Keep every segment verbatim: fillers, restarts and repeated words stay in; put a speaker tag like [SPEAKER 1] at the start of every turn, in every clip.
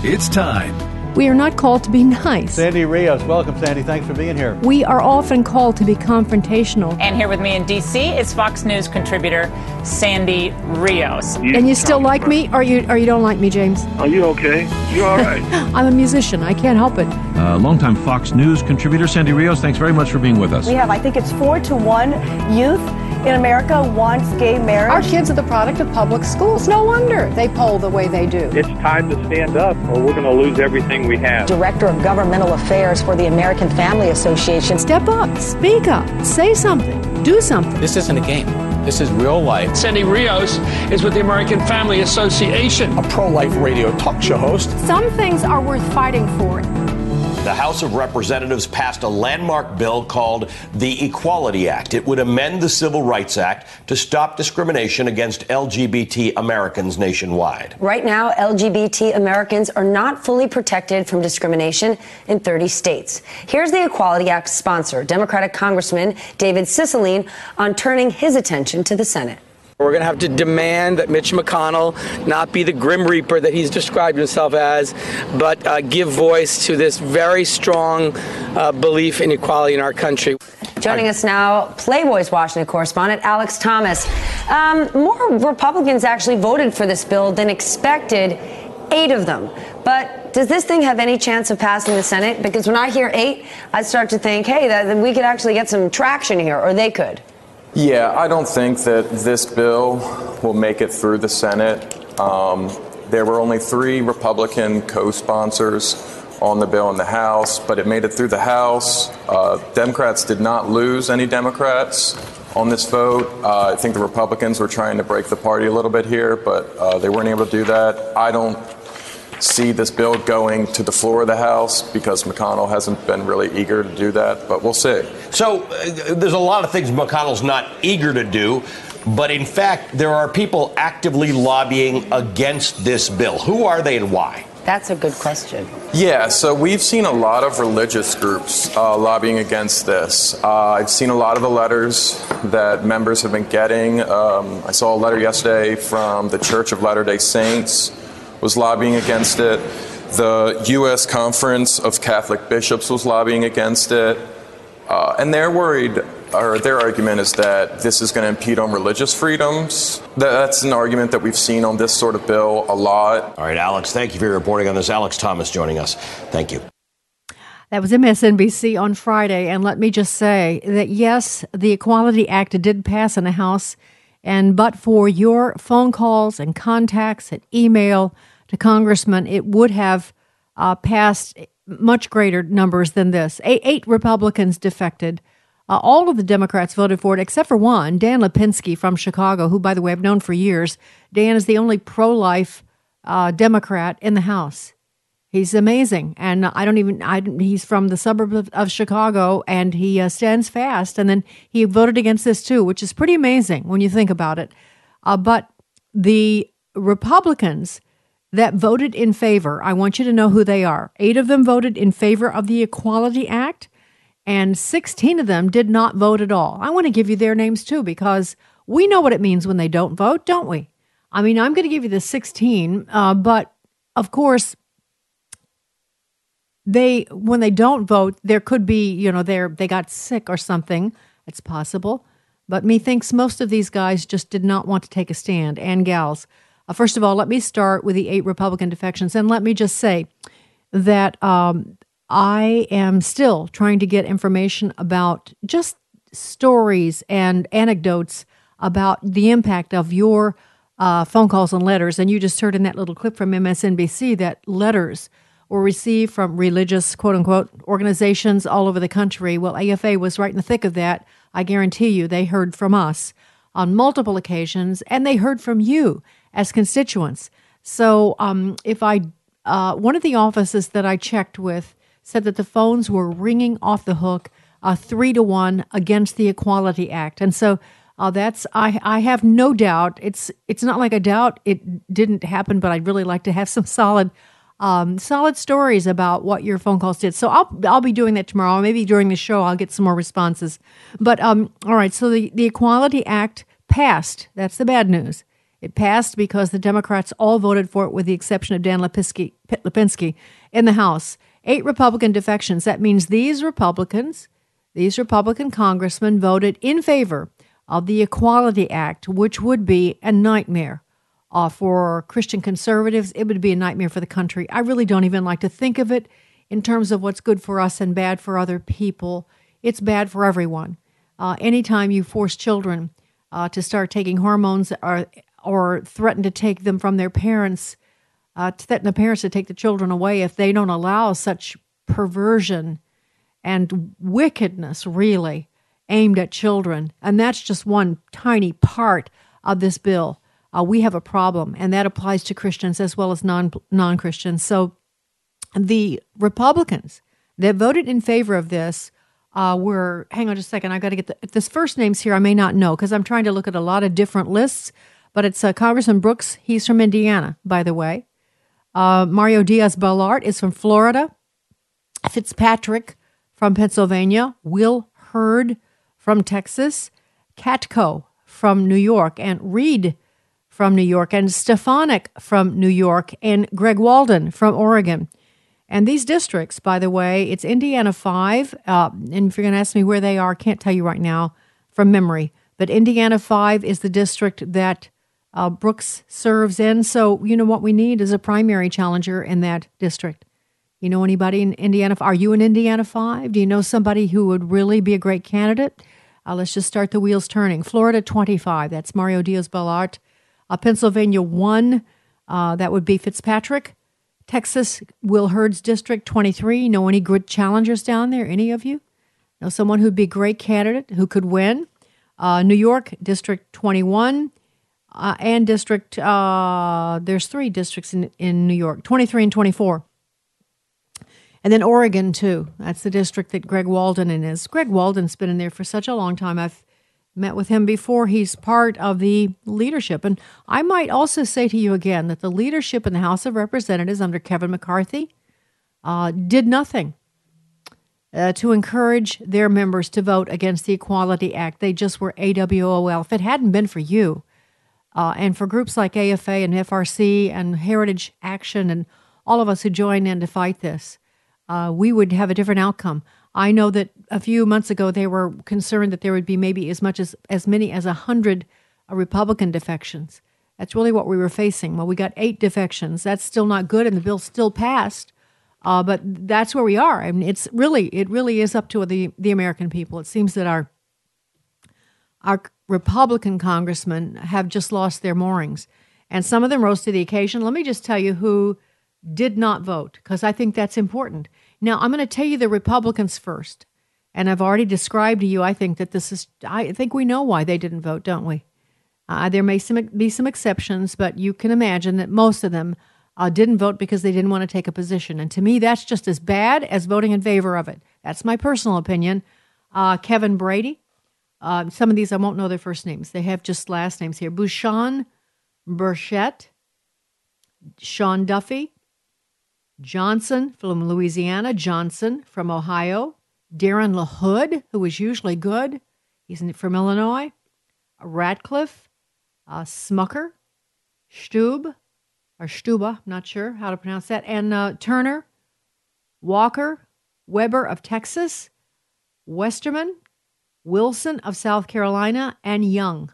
[SPEAKER 1] It's time.
[SPEAKER 2] We are not called to be nice.
[SPEAKER 3] Sandy Rios. Welcome, Sandy. Thanks for being here.
[SPEAKER 2] We are often called to be confrontational.
[SPEAKER 4] And here with me in D C is Fox News contributor Sandy Rios.
[SPEAKER 2] You and you still like me, or you or you don't like me, James?
[SPEAKER 5] Are you okay? You all right?
[SPEAKER 2] I'm a musician. I can't help it.
[SPEAKER 6] Uh, longtime Fox News contributor Sandy Rios, thanks very much for being with us.
[SPEAKER 7] We have, I think it's four to one youth in America wants gay marriage.
[SPEAKER 8] Our kids are the product of public schools. No wonder they poll the way they do.
[SPEAKER 5] It's time to stand up or we're going to lose everything we have.
[SPEAKER 7] Director of Governmental Affairs for the American Family Association.
[SPEAKER 2] Step up, speak up, say something, do something.
[SPEAKER 9] This isn't a game. This is real life.
[SPEAKER 10] Sandy Rios is with the American Family Association.
[SPEAKER 9] A pro-life radio talk show host.
[SPEAKER 8] Some things are worth fighting for.
[SPEAKER 11] The House of Representatives passed a landmark bill called the Equality Act. It would amend the Civil Rights Act to stop discrimination against L G B T Americans nationwide.
[SPEAKER 7] Right now, L G B T Americans are not fully protected from discrimination in thirty states. Here's the Equality Act sponsor, Democratic Congressman David Cicilline, on turning his attention to the Senate.
[SPEAKER 12] We're going to have to demand that Mitch McConnell not be the Grim Reaper that he's described himself as, but uh, give voice to this very strong uh, belief in equality in our country.
[SPEAKER 7] Joining us now, Playboy's Washington correspondent Alex Thomas. Um, more Republicans actually voted for this bill than expected, eight of them. But does this thing have any chance of passing the Senate? Because when I hear eight, I start to think, hey, that, we could actually get some traction here, or they could.
[SPEAKER 13] Yeah, I don't think that this bill will make it through the Senate. Um, there were only three Republican co-sponsors on the bill in the House, but it made it through the House. Uh, Democrats did not lose any Democrats on this vote. Uh, I think the Republicans were trying to break the party a little bit here, but uh, they weren't able to do that. I don't see this bill going to the floor of the House because McConnell hasn't been really eager to do that, but we'll see.
[SPEAKER 11] So uh, there's a lot of things McConnell's not eager to do, but in fact, there are people actively lobbying against this bill. Who are they and why?
[SPEAKER 7] That's a good question.
[SPEAKER 13] Yeah, so we've seen a lot of religious groups uh, lobbying against this. Uh, I've seen a lot of the letters that members have been getting. Um, I saw a letter yesterday from the Church of Latter-day Saints was lobbying against it. The U S Conference of Catholic Bishops was lobbying against it. Uh, and they're worried, or their argument is that this is going to impede on religious freedoms. That's an argument that we've seen on this sort of bill a lot.
[SPEAKER 11] All right, Alex, thank you for your reporting on this. Alex Thomas joining us. Thank you.
[SPEAKER 2] That was M S N B C on Friday. And let me just say that, yes, the Equality Act did pass in the House. And but for your phone calls and contacts and email to congressmen, it would have uh, passed much greater numbers than this. Eight, eight Republicans defected. Uh, all of the Democrats voted for it, except for one, Dan Lipinski from Chicago, who, by the way, I've known for years. Dan is the only pro-life uh, Democrat in the House. He's amazing, and I don't even. I, he's from the suburb of, of Chicago, and he uh, stands fast. And then he voted against this too, which is pretty amazing when you think about it. Uh, but the Republicans that voted in favor, I want you to know who they are. Eight of them voted in favor of the Equality Act, and sixteen of them did not vote at all. I want to give you their names too, because we know what it means when they don't vote, don't we? I mean, I'm going to give you the sixteen, uh, but of course, they when they don't vote, there could be, you know, they're they got sick or something. It's possible. But methinks most of these guys just did not want to take a stand, and gals. Uh, first of all, let me start with the eight Republican defections, and let me just say that um, I am still trying to get information about just stories and anecdotes about the impact of your uh, phone calls and letters. And you just heard in that little clip from M S N B C that letters were received from religious, quote-unquote, organizations all over the country. Well, A F A was right in the thick of that. I guarantee you they heard from us on multiple occasions, and they heard from you as constituents. So um, if I, uh, one of the offices that I checked with said that the phones were ringing off the hook uh, three to one against the Equality Act. And so uh, that's, I, I have no doubt, it's it's not like I doubt it didn't happen, but I'd really like to have some solid um, solid stories about what your phone calls did. So I'll I'll be doing that tomorrow. Maybe during the show I'll get some more responses. But um, all right, so the, the Equality Act passed. That's the bad news. It passed because the Democrats all voted for it with the exception of Dan Lipinski, Lipinski in the House. Eight Republican defections. That means these Republicans, these Republican congressmen voted in favor of the Equality Act, which would be a nightmare uh, for Christian conservatives. It would be a nightmare for the country. I really don't even like to think of it in terms of what's good for us and bad for other people. It's bad for everyone. Uh, anytime you force children uh, to start taking hormones or, or threaten to take them from their parents, uh, to threaten the parents to take the children away if they don't allow such perversion and wickedness, really, aimed at children. And that's just one tiny part of this bill. Uh, we have a problem, and that applies to Christians as well as non, non-Christians. So the Republicans that voted in favor of this uh, were, hang on just a second, I got to get the, this first names here I may not know because I'm trying to look at a lot of different lists, but it's uh, Congressman Brooks. He's from Indiana, by the way. Uh, Mario Diaz-Balart is from Florida. Fitzpatrick from Pennsylvania. Will Hurd from Texas. Katko from New York. And Reed from New York. And Stefanik from New York. And Greg Walden from Oregon. And these districts, by the way, it's Indiana five. Uh, and if you're going to ask me where they are, I can't tell you right now from memory. But Indiana five is the district that uh, Brooks serves in. So, you know, what we need is a primary challenger in that district. You know anybody in Indiana? Are you in Indiana five? Do you know somebody who would really be a great candidate? Uh, let's just start the wheels turning. Florida twenty-five, that's Mario Diaz-Balart. Uh, Pennsylvania one, uh, that would be Fitzpatrick. Texas, Will Hurd's district twenty-three. Know any good challengers down there? Any of you? Know someone who'd be a great candidate who could win? Uh, New York, District twenty-one. Uh, and District, uh, there's three districts in, in New York, twenty-three and twenty-four. And then Oregon, too. That's the district that Greg Walden in is. Greg Walden's been in there for such a long time. I've met with him before. He's part of the leadership. And I might also say to you again that the leadership in the House of Representatives under Kevin McCarthy uh, did nothing uh, to encourage their members to vote against the Equality Act. They just were A W O L. If it hadn't been for you uh, and for groups like A F A and F R C and Heritage Action and all of us who joined in to fight this, Uh, we would have a different outcome. I know that a few months ago they were concerned that there would be maybe as much as as many as a hundred uh, Republican defections. That's really what we were facing. Well, we got eight defections. That's still not good, and the bill still passed. Uh, but that's where we are. I mean, it's really it really is up to the the American people. It seems that our our Republican congressmen have just lost their moorings, and some of them rose to the occasion. Let me just tell you who did not vote, because I think that's important. Now, I'm going to tell you the Republicans first, and I've already described to you, I think that this is, I think we know why they didn't vote, don't we? Uh, there may some, be some exceptions, but you can imagine that most of them uh, didn't vote because they didn't want to take a position. And to me, that's just as bad as voting in favor of it. That's my personal opinion. Uh, Kevin Brady, uh, some of these I won't know their first names. They have just last names here. Bouchon, Burchett, Sean Duffy, Johnson from Louisiana, Johnson from Ohio, Darren LaHood, who is usually good. He's from Illinois, Ratcliffe, uh, Smucker, Stube, or Stuba, I'm not sure how to pronounce that, and uh, Turner, Walker, Weber of Texas, Westerman, Wilson of South Carolina, and Young.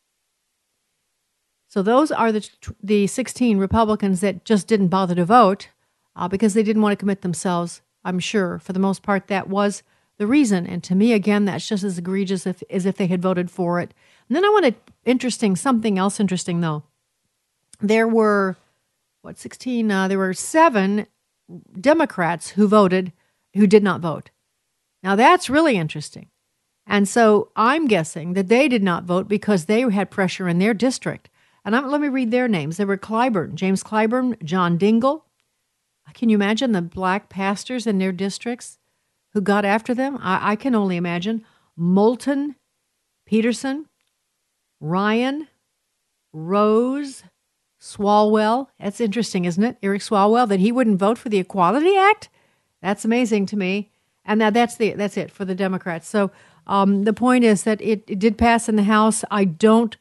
[SPEAKER 2] So those are the the sixteen Republicans that just didn't bother to vote. Uh, because they didn't want to commit themselves, I'm sure. For the most part, that was the reason. And to me, again, that's just as egregious if, as if they had voted for it. And then I want to, interesting, something else interesting, though. There were, what, sixteen? Uh, there were seven Democrats who voted, who did not vote. Now, that's really interesting. And so I'm guessing that they did not vote because they had pressure in their district. And I'm, let me read their names. They were Clyburn, James Clyburn, John Dingell. Can you imagine the black pastors in their districts who got after them? I, I can only imagine. Moulton, Peterson, Ryan, Rose, Swalwell. That's interesting, isn't it? Eric Swalwell, that he wouldn't vote for the Equality Act? That's amazing to me. And now that's the that's it for the Democrats. So um, the point is that it, it did pass in the House. I don't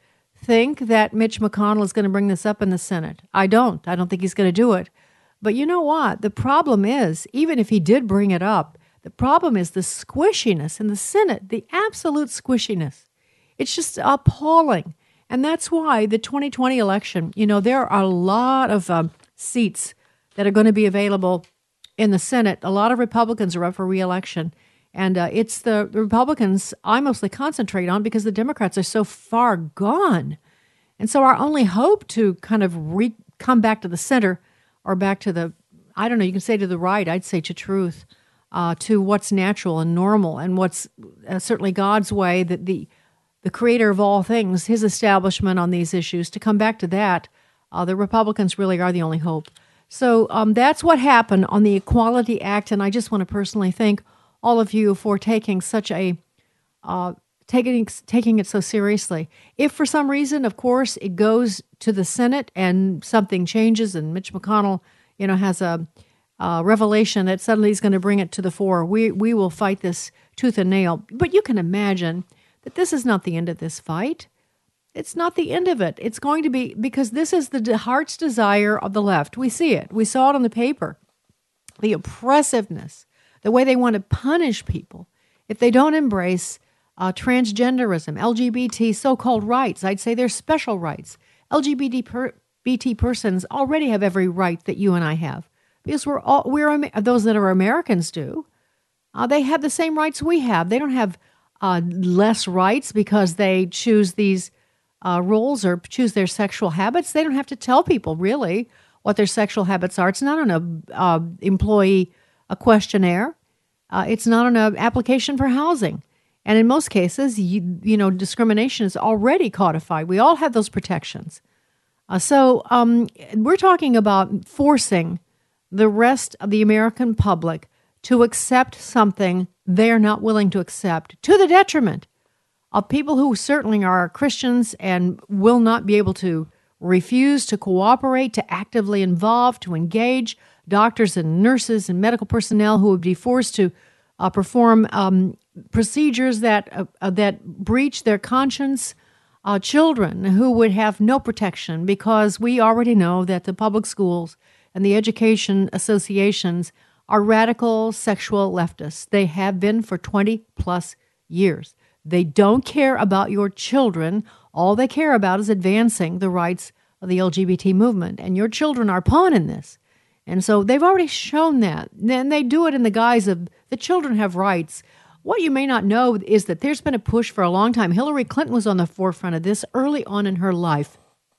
[SPEAKER 2] think that Mitch McConnell is going to bring this up in the Senate. I don't. I don't think he's going to do it. But you know what? The problem is, even if he did bring it up, the problem is the squishiness in the Senate, the absolute squishiness. It's just appalling. And that's why the twenty twenty election, you know, there are a lot of um, seats that are going to be available in the Senate. A lot of Republicans are up for re-election. And uh, it's the Republicans I mostly concentrate on because the Democrats are so far gone. And so our only hope to kind of re- come back to the center or back to the, I don't know, you can say to the right, I'd say to truth, uh, to what's natural and normal and what's uh, certainly God's way, that the the creator of all things, his establishment on these issues, to come back to that, uh, the Republicans really are the only hope. So um, that's what happened on the Equality Act, and I just want to personally thank all of you for taking such a, uh, taking taking it so seriously. If for some reason, of course, it goes to the Senate and something changes and Mitch McConnell, you know, has a, a revelation that suddenly he's going to bring it to the fore, we we will fight this tooth and nail. But you can imagine that this is not the end of this fight. It's not the end of it. It's going to be, because this is the heart's desire of the left. We see it. We saw it on the paper. The oppressiveness, the way they want to punish people if they don't embrace uh, transgenderism, L G B T so-called rights. I'd say they're special rights. L G B T per, B T persons already have every right that you and I have, because we're all we're those that are Americans do. Uh, they have the same rights we have. They don't have uh, less rights because they choose these uh, roles or choose their sexual habits. They don't have to tell people really what their sexual habits are. It's not on a uh, employee a questionnaire. Uh, it's not on an application for housing. And in most cases, you, you know, discrimination is already codified. We all have those protections. Uh, so um, we're talking about forcing the rest of the American public to accept something they're not willing to accept, to the detriment of people who certainly are Christians and will not be able to refuse to cooperate, to actively involve, to engage, doctors and nurses and medical personnel who would be forced to uh, perform um, procedures that uh, uh, that breach their conscience, uh, children who would have no protection, because we already know that the public schools and the education associations are radical sexual leftists. They have been for twenty plus years. They don't care about your children. All they care about is advancing the rights of the L G B T movement, and your children are a pawn in this. And so they've already shown that. And they do it in the guise of the children have rights. What you may not know is that there's been a push for a long time. Hillary Clinton was on the forefront of this early on in her life,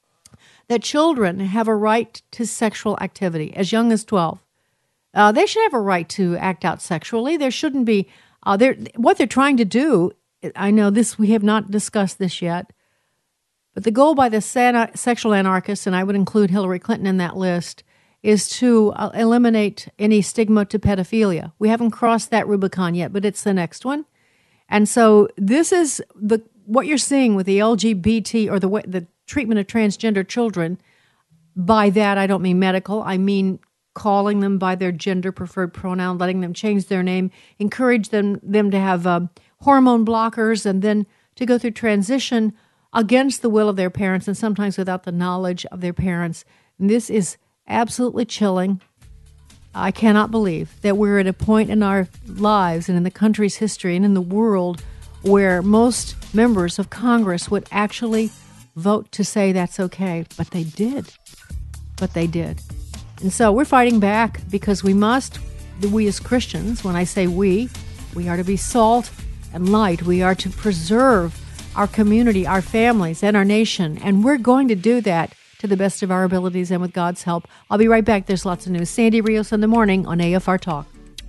[SPEAKER 2] that children have a right to sexual activity as young as twelve. Uh, they should have a right to act out sexually. There shouldn't be, uh, they're, what they're trying to do, I know this, we have not discussed this yet, but the goal by the sexual anarchists, and I would include Hillary Clinton in that list, is to uh, eliminate any stigma to pedophilia. We haven't crossed that Rubicon yet, but it's the next one. And so this is the what you're seeing with the L G B T, or the way, the treatment of transgender children. By that, I don't mean medical. I mean calling them by their gender-preferred pronoun, letting them change their name, encourage them, them to have uh, hormone blockers, and then to go through transition against the will of their parents, and sometimes without the knowledge of their parents. And this is absolutely chilling. I cannot believe that we're at a point in our lives and in the country's history and in the world where most members of Congress would actually vote to say that's okay. But they did. But they did. And so we're fighting back, because we must, we as Christians, when I say we, we are to be salt and light. We are to preserve our community, our families, and our nation. And we're going to do that to the best of our abilities and with God's help. I'll be right back. There's lots of news. Sandy Rios in the morning on A F R Talk.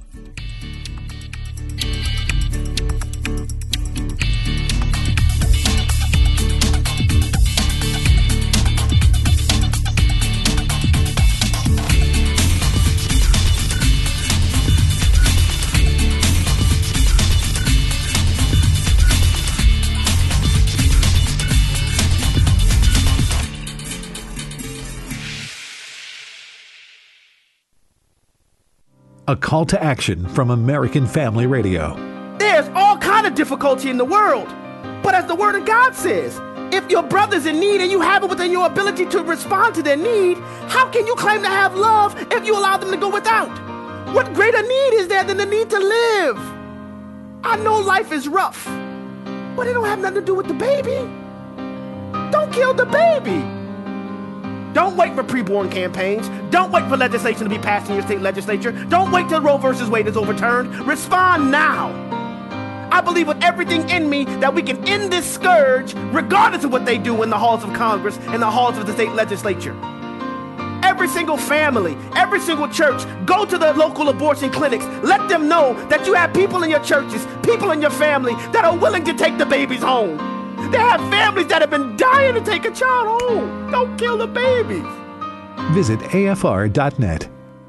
[SPEAKER 1] A call to action from American Family Radio.
[SPEAKER 14] There's all kind of difficulty in the world. But as the Word of God says, if If your brother's in need and you have it within your ability to respond to their need, how can you claim to have love if you allow them to go without? What greater need is there than the need to live? I know life is rough, but it don't have nothing to do with the baby. Don't kill the baby. Don't wait for preborn campaigns. Don't wait for legislation to be passed in your state legislature. Don't wait till Roe versus Wade is overturned. Respond now. I believe with everything in me that we can end this scourge regardless of what they do in the halls of Congress and the halls of the state legislature. Every single family, every single church, go to the local abortion clinics. Let them know that you have people in your churches, people in your family that are willing to take the babies home. They have families that have been dying to take a child home. Don't kill the babies.
[SPEAKER 1] Visit A F R dot net.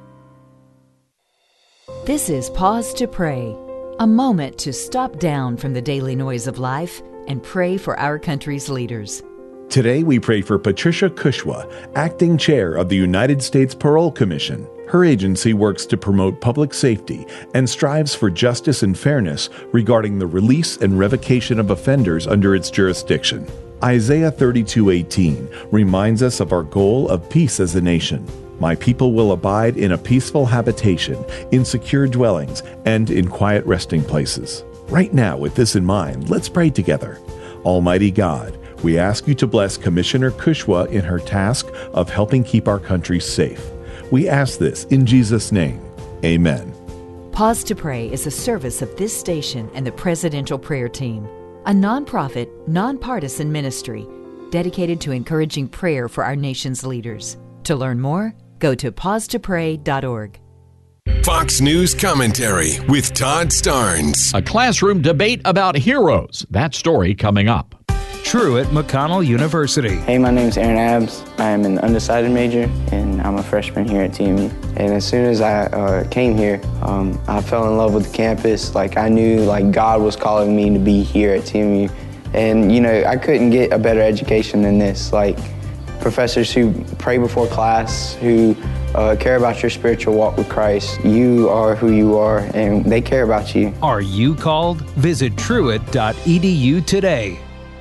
[SPEAKER 15] This is Pause to Pray, a moment to stop down from the daily noise of life and pray for our country's leaders.
[SPEAKER 16] Today we pray for Patricia Kushwa, acting chair of the United States Parole Commission. Her agency works to promote public safety and strives for justice and fairness regarding the release and revocation of offenders under its jurisdiction. Isaiah thirty-two eighteen reminds us of our goal of peace as a nation. My people will abide in a peaceful habitation, in secure dwellings, and in quiet resting places. Right now, with this in mind, let's pray together. Almighty God, we ask you to bless Commissioner Kushwa in her task of helping keep our country safe. We ask this in Jesus' name. Amen.
[SPEAKER 15] Pause to Pray is a service of this station and the Presidential Prayer Team, a nonprofit, nonpartisan ministry dedicated to encouraging prayer for our nation's leaders. To learn more, go to pause to pray dot org.
[SPEAKER 17] Fox News Commentary with Todd Starnes.
[SPEAKER 18] A classroom debate about heroes. That story coming up.
[SPEAKER 19] Truett McConnell University.
[SPEAKER 20] Hey, my name's Aaron Abbs. I am an undecided major, and I'm a freshman here at T M U. And as soon as I uh, came here, um, I fell in love with the campus. Like, I knew, like, God was calling me to be here at T M U. And, you know, I couldn't get a better education than this. Like, professors who pray before class, who uh, care about your spiritual walk with Christ. You are who you are, and they care about you.
[SPEAKER 19] Are you called? Visit truett dot e d u today.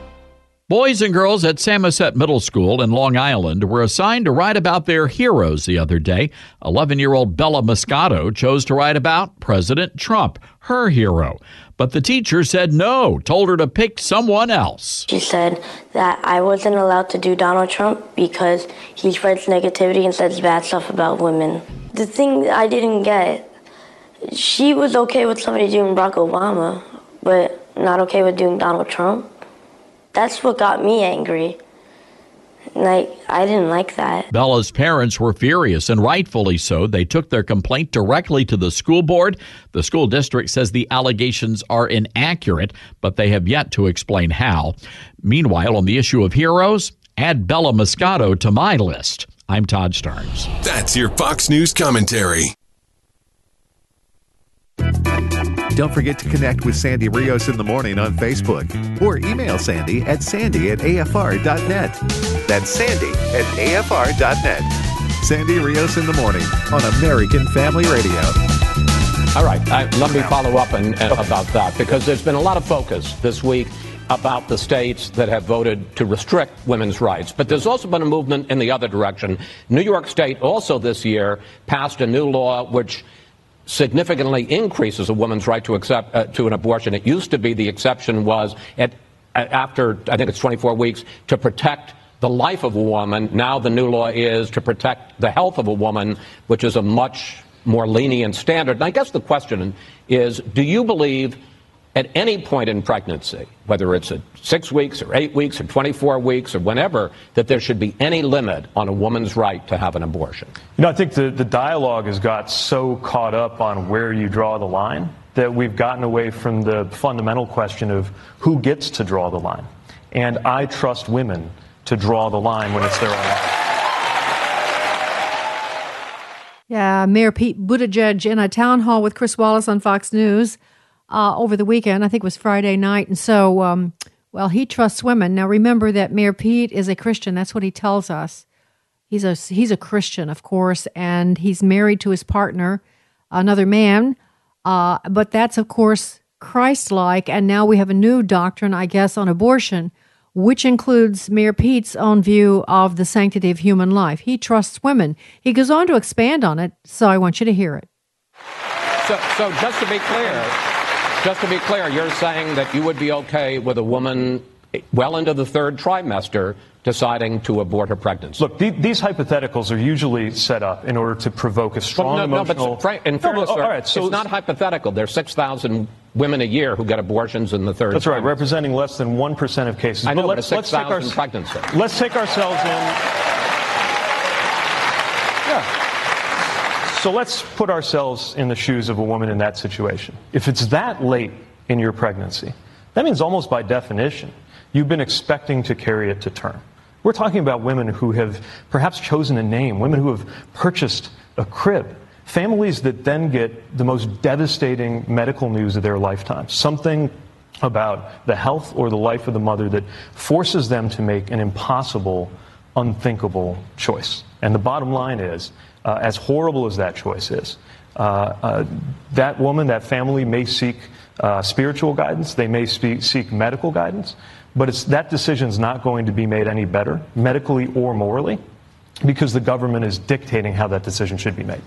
[SPEAKER 18] Boys and girls at Samoset Middle School in Long Island were assigned to write about their heroes the other day. eleven-year-old Bella Moscato chose to write about President Trump, her hero. But the teacher said no, told her to pick someone else.
[SPEAKER 21] She said that I wasn't allowed to do Donald Trump because he spreads negativity and says bad stuff about women. The thing I didn't get, she was okay with somebody doing Barack Obama, but not okay with doing Donald Trump. That's what got me angry. Like, I didn't like that.
[SPEAKER 18] Bella's parents were furious, and rightfully so. They took their complaint directly to the school board. The school district says the allegations are inaccurate, but they have yet to explain how. Meanwhile, on the issue of heroes, add Bella Moscato to my list. I'm Todd Starnes.
[SPEAKER 17] That's your Fox News commentary.
[SPEAKER 1] Don't forget to connect with Sandy Rios in the morning on Facebook or email Sandy at sandy at a f r dot net. That's Sandy at a f r dot net. Sandy Rios in the morning on American Family Radio.
[SPEAKER 22] All right, I, let me follow up and, and about that, because there's been a lot of focus this week about the states that have voted to restrict women's rights. But there's also been a movement in the other direction. New York State also this year passed a new law which significantly increases a woman's right to accept uh, to an abortion. It used to be the exception was at, after, I think it's twenty-four weeks, to protect the life of a woman. Now the new law is to protect the health of a woman, which is a much more lenient standard. And I guess the question is, do you believe at any point in pregnancy, whether it's at six weeks or eight weeks or twenty-four weeks or whenever, that there should be any limit on a woman's right to have an abortion?
[SPEAKER 23] You know, I think the, the dialogue has got so caught up on where you draw the line that we've gotten away from the fundamental question of who gets to draw the line. And I trust women to draw the line when it's their own life.
[SPEAKER 2] Yeah, Mayor Pete Buttigieg in a town hall with Chris Wallace on Fox News uh, over the weekend. I think it was Friday night. And so, um, well, he trusts women. Now, remember that Mayor Pete is a Christian. That's what he tells us. He's a, he's a Christian, of course, and he's married to his partner, another man. Uh, but that's, of course, Christ-like. And now we have a new doctrine, I guess, on abortion, which includes Mayor Pete's own view of the sanctity of human life. He trusts women. He goes on to expand on it, so I want you to hear it.
[SPEAKER 22] So, so just to be clear, just to be clear, you're saying that you would be okay with a woman well into the third trimester deciding to abort her pregnancy.
[SPEAKER 23] Look, the, these hypotheticals are usually set up in order to provoke a strong
[SPEAKER 22] well, no,
[SPEAKER 23] emotional...
[SPEAKER 22] No, but fra- in fairness,
[SPEAKER 23] no,
[SPEAKER 22] sir,
[SPEAKER 23] all right, so
[SPEAKER 22] it's not hypothetical. There's six thousand women a year who get abortions in the third
[SPEAKER 23] That's right,
[SPEAKER 22] trimester.
[SPEAKER 23] representing less than one percent of cases.
[SPEAKER 22] I know,
[SPEAKER 23] but
[SPEAKER 22] let's,
[SPEAKER 23] let's,
[SPEAKER 22] six
[SPEAKER 23] let's, take
[SPEAKER 22] thousand
[SPEAKER 23] our,
[SPEAKER 22] pregnancies.
[SPEAKER 23] let's take ourselves in... Yeah. So let's put ourselves in the shoes of a woman in that situation. If it's that late in your pregnancy, that means almost by definition, you've been expecting to carry it to term. We're talking about women who have perhaps chosen a name, women who have purchased a crib, families that then get the most devastating medical news of their lifetime, something about the health or the life of the mother that forces them to make an impossible, unthinkable choice. And the bottom line is, uh, as horrible as that choice is, uh, uh, that woman, that family may seek uh, spiritual guidance, they may spe- seek medical guidance, but it's, that decision is not going to be made any better, medically or morally, because the government is dictating how that decision should be made.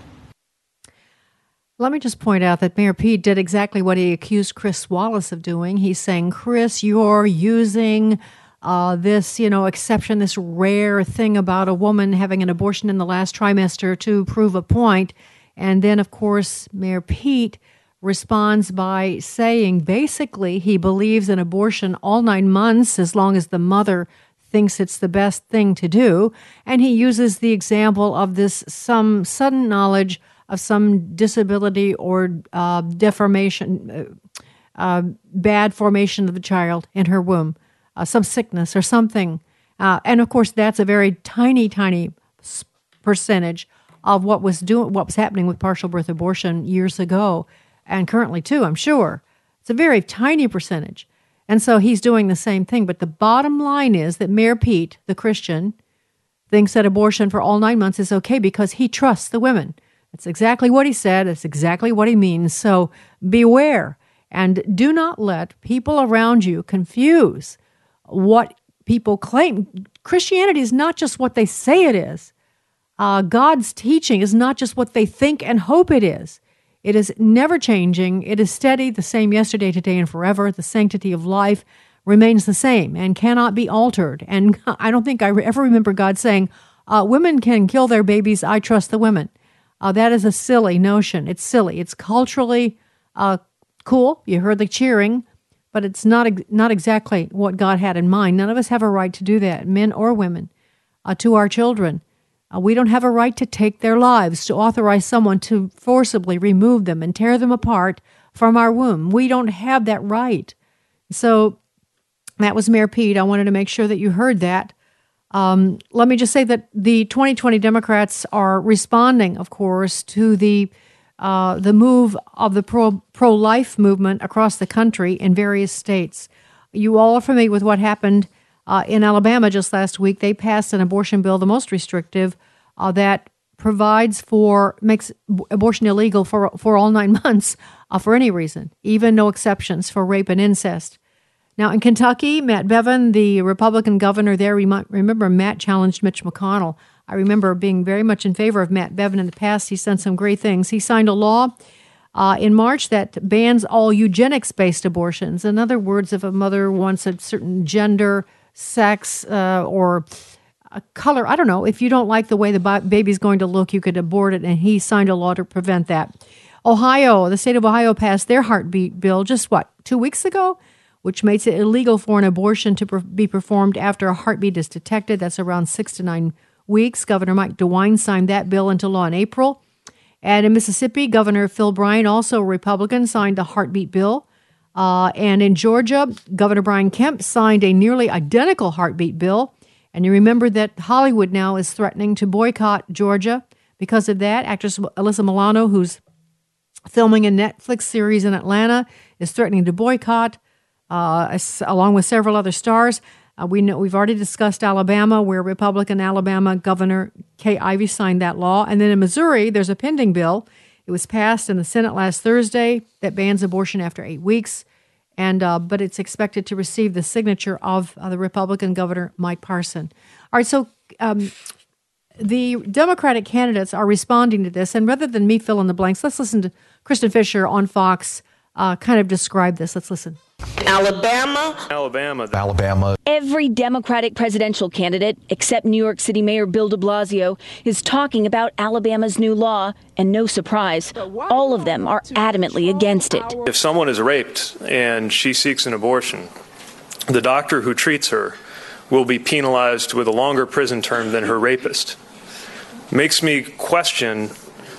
[SPEAKER 2] Let me just point out that Mayor Pete did exactly what he accused Chris Wallace of doing. He's saying, Chris, you're using uh, this, you know, exception, this rare thing about a woman having an abortion in the last trimester to prove a point. And then, of course, Mayor Pete responds by saying basically he believes in abortion all nine months as long as the mother thinks it's the best thing to do. And he uses the example of this some sudden knowledge of some disability or uh, deformation, uh, uh, bad formation of the child in her womb, uh, some sickness or something. Uh, and of course, that's a very tiny, tiny percentage of what was doing, what was happening with partial birth abortion years ago. And currently, too, I'm sure. It's a very tiny percentage. And so he's doing the same thing. But the bottom line is that Mayor Pete, the Christian, thinks that abortion for all nine months is okay because he trusts the women. That's exactly what he said. That's exactly what he means. So beware. And do not let people around you confuse what people claim. Christianity is not just what they say it is. Uh, God's teaching is not just what they think and hope it is. It is never changing. It is steady, the same yesterday, today, and forever. The sanctity of life remains the same and cannot be altered. And I don't think I ever remember God saying, uh, women can kill their babies, I trust the women. Uh, that is a silly notion. It's silly. It's culturally uh, cool. You heard the cheering, but it's not not exactly what God had in mind. None of us have a right to do that, men or women, uh, to our children. Uh, we don't have a right to take their lives, to authorize someone to forcibly remove them and tear them apart from our womb. We don't have that right. So that was Mayor Pete. I wanted to make sure that you heard that. Um, let me just say that the twenty twenty Democrats are responding, of course, to the uh, the move of the pro, pro-life movement across the country in various states. You all are familiar with what happened Uh, in Alabama just last week. They passed an abortion bill, the most restrictive, uh, that provides for, makes abortion illegal for for all nine months uh, for any reason, even no exceptions for rape and incest. Now, in Kentucky, Matt Bevin, the Republican governor there, remember Matt challenged Mitch McConnell. I remember being very much in favor of Matt Bevin in the past. He's done some great things. He signed a law Uh, in March that bans all eugenics-based abortions. In other words, if a mother wants a certain gender, sex, uh, or a color, I don't know, if you don't like the way the bi- baby's going to look, you could abort it, and he signed a law to prevent that. Ohio, the state of Ohio passed their heartbeat bill just, what, two weeks ago, which makes it illegal for an abortion to per- be performed after a heartbeat is detected. That's around six to nine weeks. Governor Mike DeWine signed that bill into law in April. And in Mississippi, Governor Phil Bryant, also a Republican, signed the heartbeat bill. Uh, and in Georgia, Governor Brian Kemp signed a nearly identical heartbeat bill. And you remember that Hollywood now is threatening to boycott Georgia because of that. Actress Alyssa Milano, who's filming a Netflix series in Atlanta, is threatening to boycott, uh, along with several other stars. Uh, we know we've already discussed Alabama, where Republican Alabama Governor Kay Ivey signed that law. And then in Missouri, there's a pending bill. It was passed in the Senate last Thursday that bans abortion after eight weeks. and uh, but it's expected to receive the signature of uh, the Republican Governor Mike Parson. All right, so um, the Democratic candidates are responding to this, and rather than me fill in the blanks, let's listen to Kristen Fisher on Fox uh, kind of describe this. Let's listen.
[SPEAKER 3] Alabama.
[SPEAKER 23] Alabama.
[SPEAKER 3] Alabama.
[SPEAKER 4] Every Democratic presidential candidate, except New York City Mayor Bill de Blasio, is talking about Alabama's new law, and no surprise, all of them are adamantly against it.
[SPEAKER 23] If someone is raped and she seeks an abortion, the doctor who treats her will be penalized with a longer prison term than her rapist. Makes me question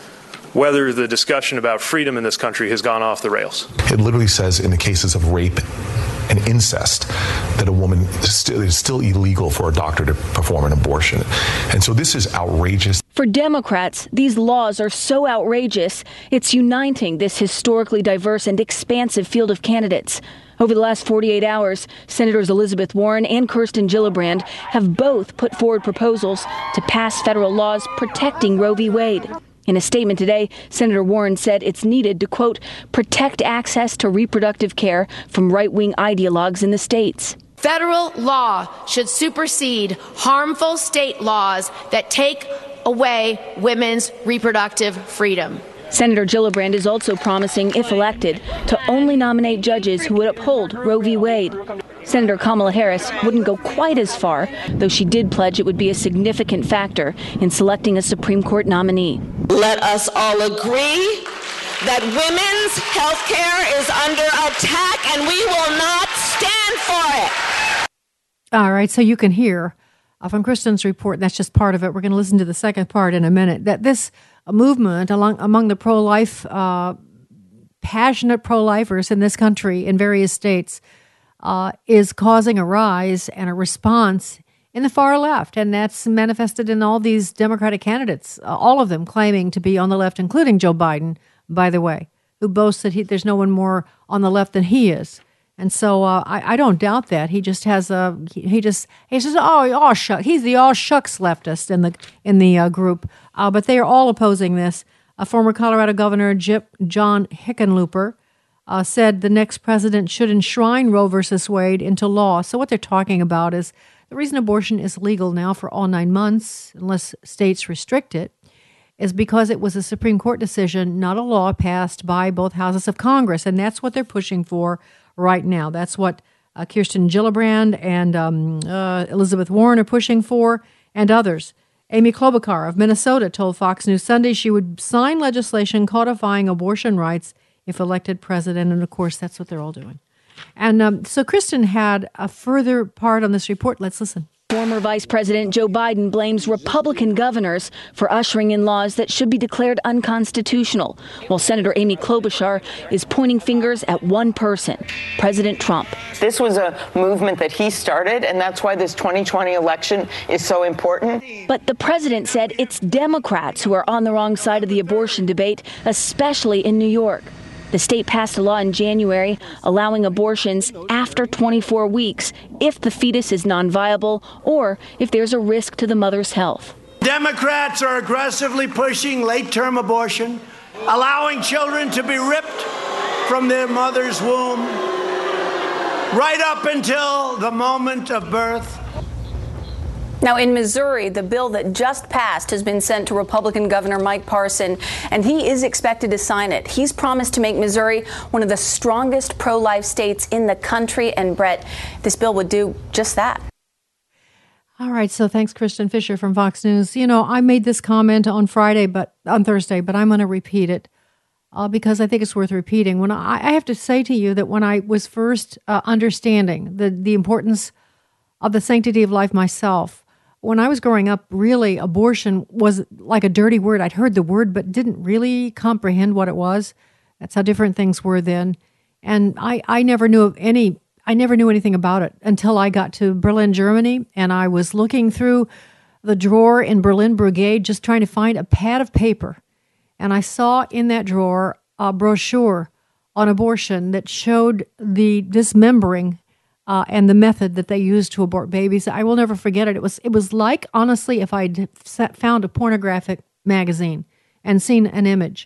[SPEAKER 23] whether the discussion about freedom in this country has gone off the rails.
[SPEAKER 3] It literally says in the cases of rape and incest that a woman is still, is still illegal for a doctor to perform an abortion. And so this is outrageous.
[SPEAKER 4] For Democrats, these laws are so outrageous, it's uniting this historically diverse and expansive field of candidates. Over the last forty-eight hours, Senators Elizabeth Warren and Kirsten Gillibrand have both put forward proposals to pass federal laws protecting Roe v. Wade. In a statement today, Senator Warren said it's needed to, quote, protect access to reproductive care from right-wing ideologues in the states.
[SPEAKER 6] Federal law should supersede harmful state laws that take away women's reproductive freedom.
[SPEAKER 4] Senator Gillibrand is also promising, if elected, to only nominate judges who would uphold Roe v. Wade. Senator Kamala Harris wouldn't go quite as far, though she did pledge it would be a significant factor in selecting a Supreme Court nominee.
[SPEAKER 3] Let us all agree that women's health care is under attack, and we will not stand for it.
[SPEAKER 2] All right, so you can hear uh, from Kristen's report, and that's just part of it. We're going to listen to the second part in a minute, that this movement along, among the pro-life, uh, passionate pro-lifers in this country in various states uh, is causing a rise and a response in the far left, and that's manifested in all these Democratic candidates, uh, all of them claiming to be on the left, including Joe Biden, by the way, who boasts that he, there's no one more on the left than he is. And so uh, I, I don't doubt that. He just has a he, he just he says oh oh shucks. He's the all shucks leftist in the in the uh, group. Uh, but they are all opposing this. A former Colorado Governor Jip, John Hickenlooper uh, said the next president should enshrine Roe versus Wade into law. So what they're talking about is the reason abortion is legal now for all nine months, unless states restrict it, is because it was a Supreme Court decision, not a law passed by both houses of Congress. And that's what they're pushing for right now. That's what uh, Kirsten Gillibrand and um, uh, Elizabeth Warren are pushing for, and others. Amy Klobuchar of Minnesota told Fox News Sunday she would sign legislation codifying abortion rights if elected president, and of course that's what they're all doing. And um, so Kristen had a further part on this report. Let's listen.
[SPEAKER 4] Former Vice President Joe Biden blames Republican governors for ushering in laws that should be declared unconstitutional, while Senator Amy Klobuchar is pointing fingers at one person, President Trump.
[SPEAKER 24] This was a movement that he started, and that's why this twenty twenty election is so important.
[SPEAKER 4] But the president said it's Democrats who are on the wrong side of the abortion debate, especially in New York. The state passed a law in January allowing abortions after twenty-four weeks if the fetus is non-viable or if there's a risk to the mother's health.
[SPEAKER 25] Democrats are aggressively pushing late-term abortion, allowing children to be ripped from their mother's womb right up until the moment of birth.
[SPEAKER 26] Now, in Missouri, the bill that just passed has been sent to Republican Governor Mike Parson, and he is expected to sign it. He's promised to make Missouri one of the strongest pro-life states in the country, and Brett, this bill would do just that.
[SPEAKER 2] All right, so thanks, Kristen Fisher from Fox News. You know, I made this comment on Friday, but on Thursday, but I'm going to repeat it uh, because I think it's worth repeating. When I, I have to say to you that when I was first uh, understanding the the importance of the sanctity of life myself, when I was growing up, really, abortion was like a dirty word. I'd heard the word, but didn't really comprehend what it was. That's how different things were then. And I, I never knew of any, I never knew anything about it until I got to Berlin, Germany, and I was looking through the drawer in Berlin Brigade, just trying to find a pad of paper. And I saw in that drawer a brochure on abortion that showed the dismembering Uh, and the method that they used to abort babies. I will never forget it. It was it was like, honestly, if I'd found a pornographic magazine and seen an image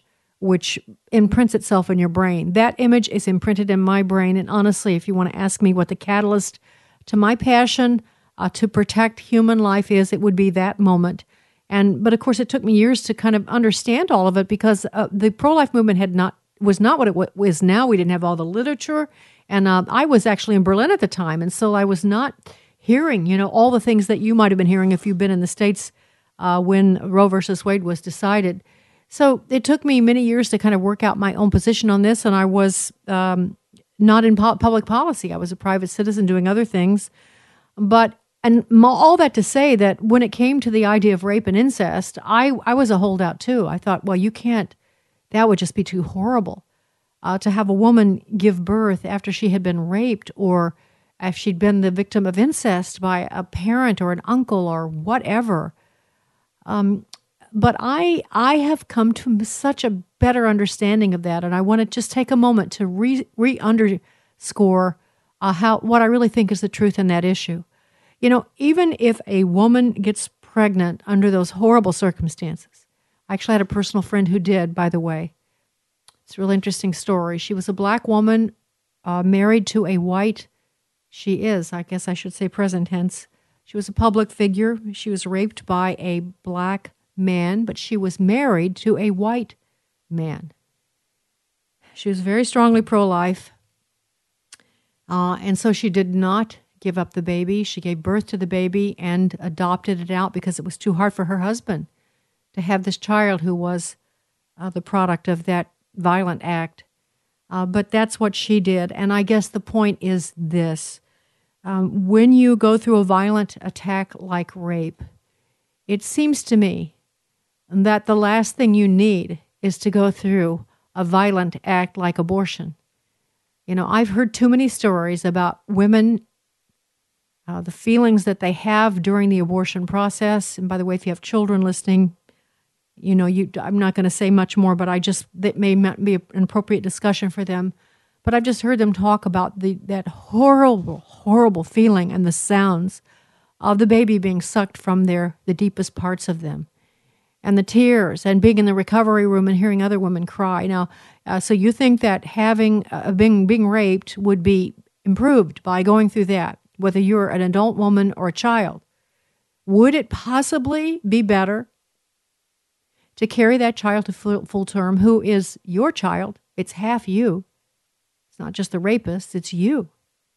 [SPEAKER 2] which imprints itself in your brain. That image is imprinted in my brain. And honestly, if you want to ask me what the catalyst to my passion uh, to protect human life is, it would be that moment. And but of course, it took me years to kind of understand all of it because uh, the pro-life movement had not was not what it w- is now. We didn't have all the literature, and uh, I was actually in Berlin at the time, and so I was not hearing, you know, all the things that you might have been hearing if you've been in the States uh, when Roe versus Wade was decided. So it took me many years to kind of work out my own position on this, and I was um, not in po- public policy. I was a private citizen doing other things, but. And all that to say that when it came to the idea of rape and incest, I, I was a holdout too. I thought, well, you can't, that would just be too horrible uh, to have a woman give birth after she had been raped or if she'd been the victim of incest by a parent or an uncle or whatever. Um, but I I have come to such a better understanding of that, and I want to just take a moment to re, re-underscore uh, how what I really think is the truth in that issue. You know, even if a woman gets pregnant under those horrible circumstances, I actually had a personal friend who did, by the way. It's a really interesting story. She was a black woman uh, married to a white, she is, I guess I should say present tense. She was a public figure. She was raped by a black man, but she was married to a white man. She was very strongly pro-life, uh, and so she did not give up the baby. She gave birth to the baby and adopted it out because it was too hard for her husband to have this child who was uh, the product of that violent act. Uh, but that's what she did. And I guess the point is this. Um, when you go through a violent attack like rape, it seems to me that the last thing you need is to go through a violent act like abortion. You know, I've heard too many stories about women Uh, the feelings that they have during the abortion process. And by the way, if you have children listening, you know, you, I'm not going to say much more, but I just, that may not be an appropriate discussion for them. But I've just heard them talk about the that horrible, horrible feeling and the sounds of the baby being sucked from their the deepest parts of them. And the tears and being in the recovery room and hearing other women cry. Now, uh, so you think that having, uh, being, being raped would be improved by going through that, whether you're an adult woman or a child. Would it possibly be better to carry that child to full, full term, who is your child? It's half you. It's not just the rapist, it's you.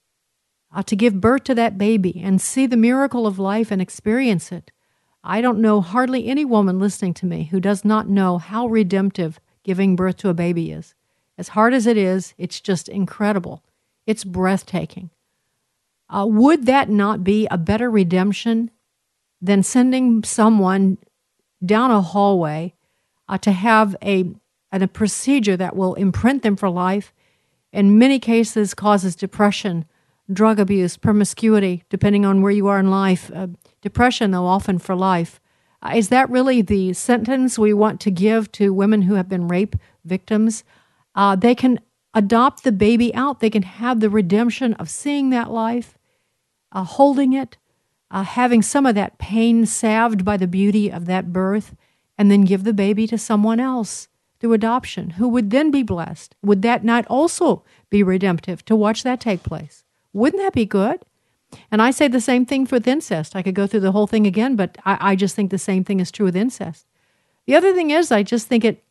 [SPEAKER 2] Uh, to give birth to that baby and see the miracle of life and experience it. I don't know hardly any woman listening to me who does not know how redemptive giving birth to a baby is. As hard as it is, it's just incredible. It's breathtaking. Uh, would that not be a better redemption than sending someone down a hallway uh, to have a, a procedure that will imprint them for life, in many cases causes depression, drug abuse, promiscuity, depending on where you are in life, uh, depression, though, often for life. Uh, is that really the sentence we want to give to women who have been rape victims? Uh, they can adopt the baby out. They can have the redemption of seeing that life, Uh, holding it, uh, having some of that pain salved by the beauty of that birth, and then give the baby to someone else through adoption, who would then be blessed. Would that not also be redemptive to watch that take place? Wouldn't that be good? And I say the same thing with incest. I could go through the whole thing again, but I, I just think the same thing is true with incest. The other thing is, I just think it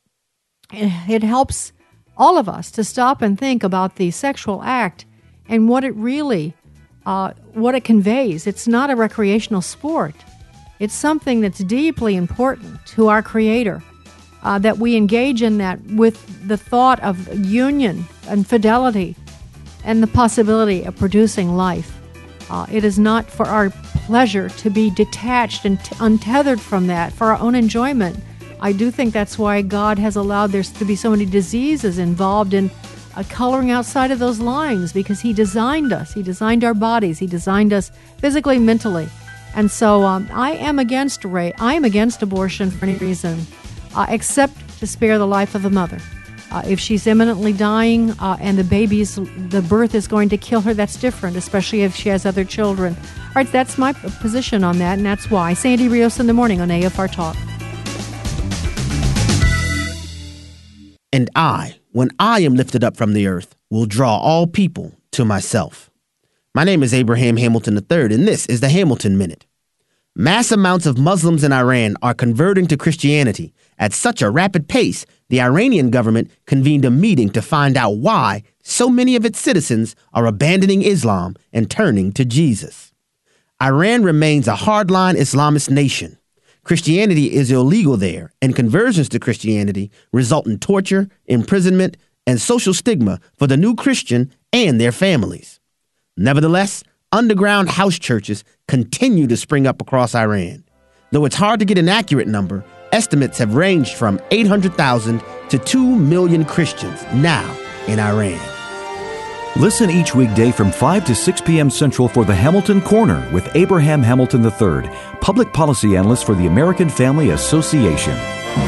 [SPEAKER 2] it helps all of us to stop and think about the sexual act and what it really Uh, what it conveys. It's not a recreational sport. It's something that's deeply important to our Creator, uh, that we engage in that with the thought of union and fidelity and the possibility of producing life. Uh, it is not for our pleasure to be detached and t- untethered from that for our own enjoyment. I do think that's why God has allowed there to be so many diseases involved in Uh, coloring outside of those lines, because He designed us. He designed our bodies. He designed us physically, mentally. And so um, I am against rape. I am against abortion for any reason, uh, except to spare the life of a mother. Uh, if she's imminently dying uh, and the baby's, the birth is going to kill her, that's different, especially if she has other children. All right, that's my position on that, and that's why. Sandy Rios in the morning on A F R Talk.
[SPEAKER 14] And I, when I am lifted up from the earth, will draw all people to myself. My name is Abraham Hamilton the third, and this is the Hamilton Minute. Mass amounts of Muslims in Iran are converting to Christianity at such a rapid pace, the Iranian government convened a meeting to find out why so many of its citizens are abandoning Islam and turning to Jesus. Iran remains a hardline Islamist nation. Christianity is illegal there, and conversions to Christianity result in torture, imprisonment, and social stigma for the new Christian and their families. Nevertheless, underground house churches continue to spring up across Iran. Though it's hard to get an accurate number, estimates have ranged from eight hundred thousand to two million Christians now in Iran.
[SPEAKER 5] Listen each weekday from five to six p.m. Central for the Hamilton Corner with Abraham Hamilton the third, public policy analyst for the American Family Association.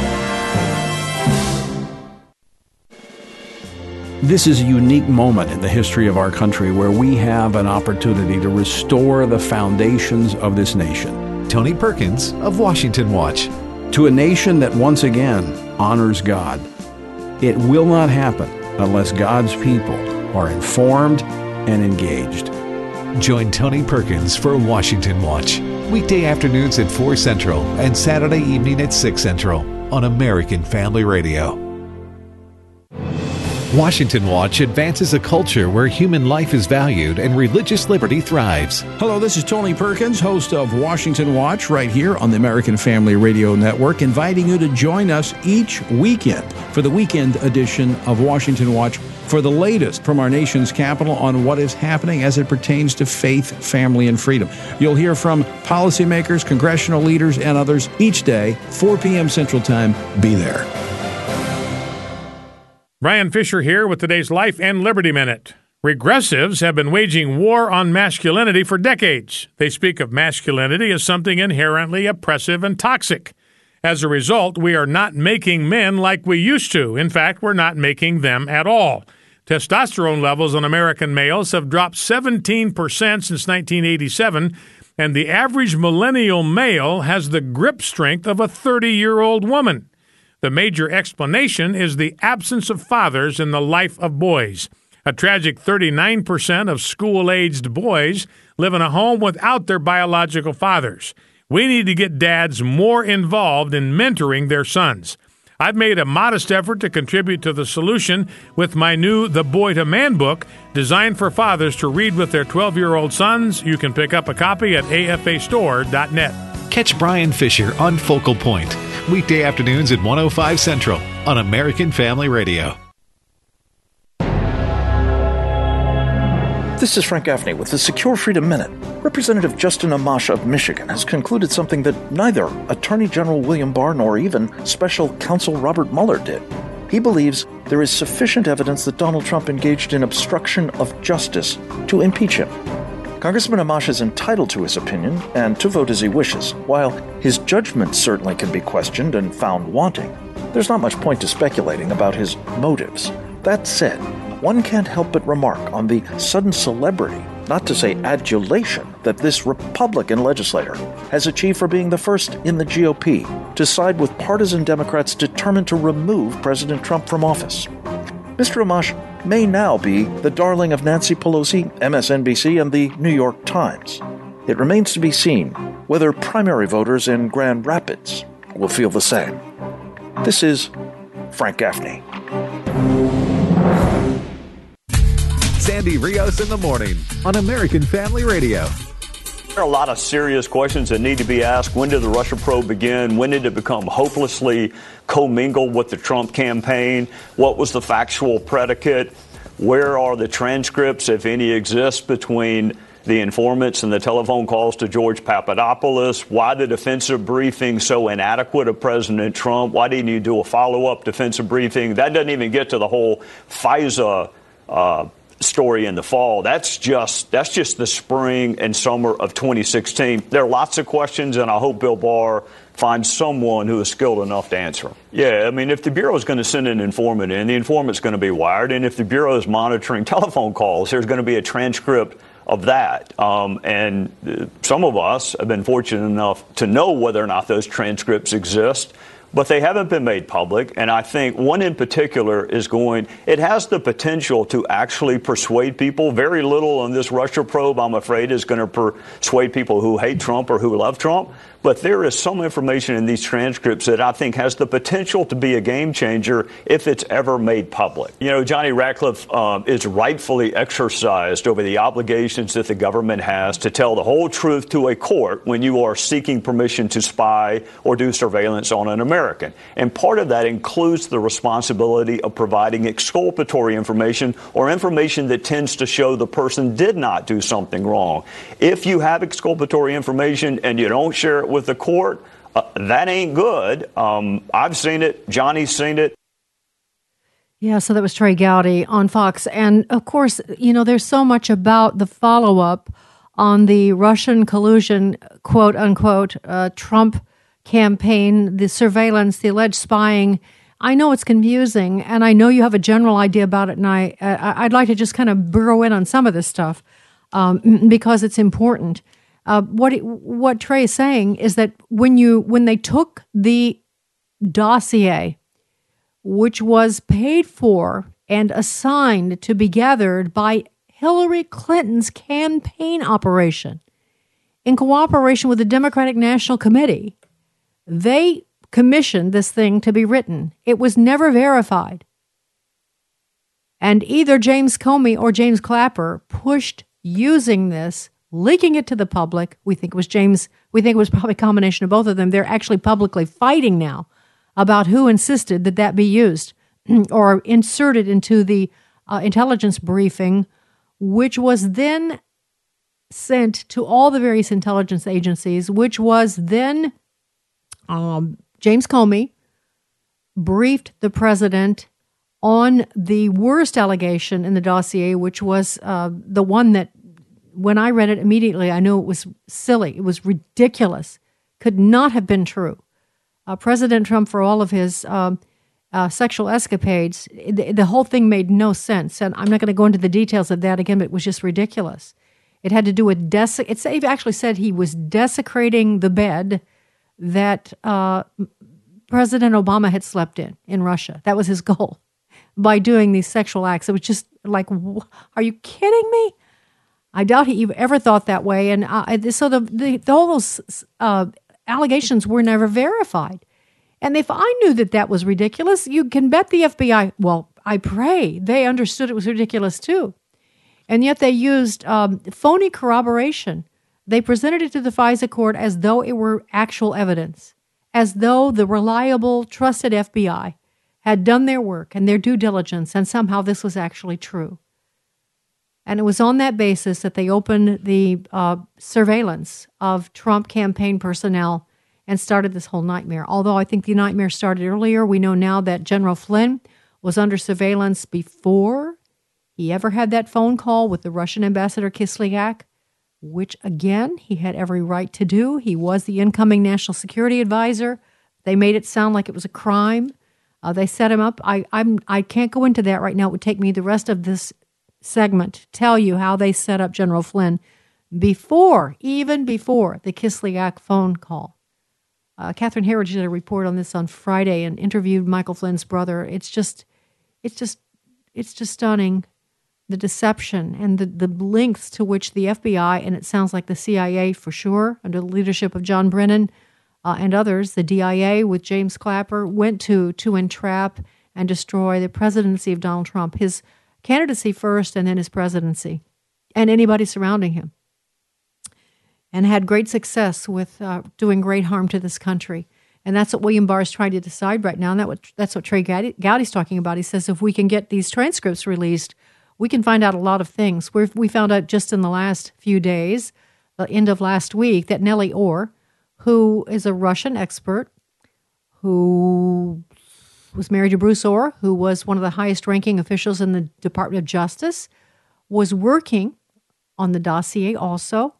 [SPEAKER 7] This is a unique moment in the history of our country where we have an opportunity to restore the foundations of this nation.
[SPEAKER 1] Tony Perkins of Washington Watch.
[SPEAKER 7] To a nation that once again honors God. It will not happen unless God's people are informed and engaged.
[SPEAKER 1] Join Tony Perkins for Washington Watch. Weekday afternoons at four Central and Saturday evening at six Central on American Family Radio. Washington Watch advances a culture where human life is valued and religious liberty thrives.
[SPEAKER 7] Hello, this is Tony Perkins, host of Washington Watch, right here on the American Family Radio Network, inviting you to join us each weekend for the weekend edition of Washington Watch for the latest from our nation's capital on what is happening as it pertains to faith, family, and freedom. You'll hear from policymakers, congressional leaders, and others each day, four p.m. Central Time. Be there.
[SPEAKER 8] Brian Fisher here with today's Life and Liberty Minute. Regressives have been waging war on masculinity for decades. They speak of masculinity as something inherently oppressive and toxic. As a result, we are not making men like we used to. In fact, we're not making them at all. Testosterone levels on American males have dropped seventeen percent since nineteen eighty-seven, and the average millennial male has the grip strength of a thirty-year-old woman. The major explanation is the absence of fathers in the life of boys. A tragic thirty-nine percent of school-aged boys live in a home without their biological fathers. We need to get dads more involved in mentoring their sons. I've made a modest effort to contribute to the solution with my new The Boy to Man book, designed for fathers to read with their twelve-year-old sons. You can pick up a copy at A F A store dot net.
[SPEAKER 1] Catch Brian Fisher on Focal Point, weekday afternoons at one oh five Central on American Family Radio.
[SPEAKER 9] This is Frank Gaffney with the Secure Freedom Minute. Representative Justin Amash of Michigan has concluded something that neither Attorney General William Barr nor even Special Counsel Robert Mueller did. He believes there is sufficient evidence that Donald Trump engaged in obstruction of justice to impeach him. Congressman Amash is entitled to his opinion and to vote as he wishes. While his judgment certainly can be questioned and found wanting, there's not much point to speculating about his motives. That said, one can't help but remark on the sudden celebrity, not to say adulation, that this Republican legislator has achieved for being the first in the G O P to side with partisan Democrats determined to remove President Trump from office. Mister Amash may now be the darling of Nancy Pelosi, M S N B C, and the New York Times. It remains to be seen whether primary voters in Grand Rapids will feel the same. This is Frank Gaffney.
[SPEAKER 1] Sandy Rios in the morning on American Family Radio.
[SPEAKER 10] There are a lot of serious questions that need to be asked. When did the Russia probe begin? When did it become hopelessly commingled with the Trump campaign? What was the factual predicate? Where are the transcripts, if any, exist between the informants and the telephone calls to George Papadopoulos? Why the defensive briefing so inadequate of President Trump? Why didn't you do a follow-up defensive briefing? That doesn't even get to the whole FISA uh, story in the fall. That's just that's just the spring and summer of twenty sixteen. There are lots of questions, and I hope Bill Barr finds someone who is skilled enough to answer them. Yeah, I mean, if the Bureau is going to send an informant in, the informant's going to be wired, and if the Bureau is monitoring telephone calls, there's going to be a transcript of that. Um, and uh, some of us have been fortunate enough to know whether or not those transcripts exist. but they haven't been made public. And I think one in particular is going, it has the potential to actually persuade people. Very little on this Russia probe, I'm afraid, is going to persuade people who hate Trump or who love Trump. But there is some information in these transcripts that I think has the potential to be a game changer if it's ever made public. You know, Johnny Ratcliffe um, is rightfully exercised over the obligations that the government has to tell the whole truth to a court when you are seeking permission to spy or do surveillance on an American. And part of that includes the responsibility of providing exculpatory information or information that tends to show the person did not do something wrong. If you have exculpatory information and you don't share it with the court, uh, that ain't good. Um, I've seen it. Johnny's seen it.
[SPEAKER 2] Yeah, so that was Trey Gowdy on Fox. And of course, you know, there's so much about the follow-up on the Russian collusion, quote unquote, uh, Trump campaign, the surveillance, the alleged spying. I know it's confusing, and I know you have a general idea about it, and I, uh, I'd like to just kind of burrow in on some of this stuff um, because it's important. Uh, what what Trey is saying is that when you when they took the dossier, which was paid for and assigned to be gathered by Hillary Clinton's campaign operation, in cooperation with the Democratic National Committee, they commissioned this thing to be written. It was never verified. And either James Comey or James Clapper pushed using this, leaking it to the public. We think it was James, we think it was probably a combination of both of them. They're actually publicly fighting now about who insisted that that be used or inserted into the uh, intelligence briefing, which was then sent to all the various intelligence agencies, which was then um, James Comey briefed the president on the worst allegation in the dossier, which was uh, the one that, when I read it immediately, I knew it was silly. It was ridiculous. Could not have been true. Uh, President Trump, for all of his um, uh, sexual escapades, the, the whole thing made no sense. And I'm not going to go into the details of that again, but it was just ridiculous. It had to do with, dese- it actually said he was desecrating the bed that uh, President Obama had slept in, in Russia. That was his goal by doing these sexual acts. It was just like, are you kidding me? I doubt he ever thought that way. And uh, so the, the, the all those uh, allegations were never verified. And if I knew that that was ridiculous, you can bet the F B I, well, I pray they understood it was ridiculous too. And yet they used um, phony corroboration. They presented it to the FISA court as though it were actual evidence, as though the reliable, trusted F B I had done their work and their due diligence, and somehow this was actually true. And it was on that basis that they opened the uh, surveillance of Trump campaign personnel and started this whole nightmare. Although I think the nightmare started earlier, we know now that General Flynn was under surveillance before he ever had that phone call with the Russian ambassador Kislyak, which, again, he had every right to do. He was the incoming national security advisor. They made it sound like it was a crime. Uh, they set him up. I I'm, I can't go into that right now. It would take me the rest of this segment to tell you how they set up General Flynn before, even before the Kislyak phone call. Uh, Catherine Herridge did a report on this on Friday and interviewed Michael Flynn's brother. It's just, it's just, it's just stunning, the deception and the, the lengths to which the F B I, and it sounds like the C I A for sure, under the leadership of John Brennan uh, and others, the D I A with James Clapper, went to to entrap and destroy the presidency of Donald Trump, his candidacy first and then his presidency, and anybody surrounding him, and had great success with uh, doing great harm to this country. And that's what William Barr is trying to decide right now, and that what, that's what Trey Gowdy, Gowdy's talking about. He says if we can get these transcripts released, we can find out a lot of things. We're, we found out just in the last few days, the end of last week, that Nellie Ohr, who is a Russian expert, who was married to Bruce Ohr, who was one of the highest-ranking officials in the Department of Justice, was working on the dossier also.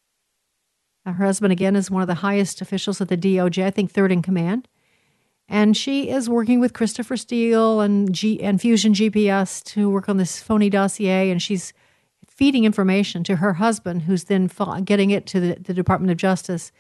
[SPEAKER 2] Her husband, again, is one of the highest officials at the D O J, I think third in command. And she is working with Christopher Steele and, G- and Fusion G P S to work on this phony dossier, and she's feeding information to her husband, who's then getting it to the, the Department of Justice.